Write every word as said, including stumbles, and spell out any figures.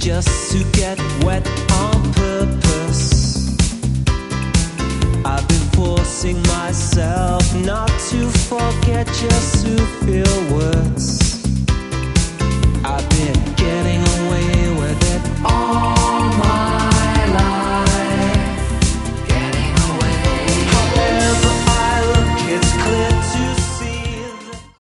just to get wet on purpose. I've been forcing myself not to forget, just to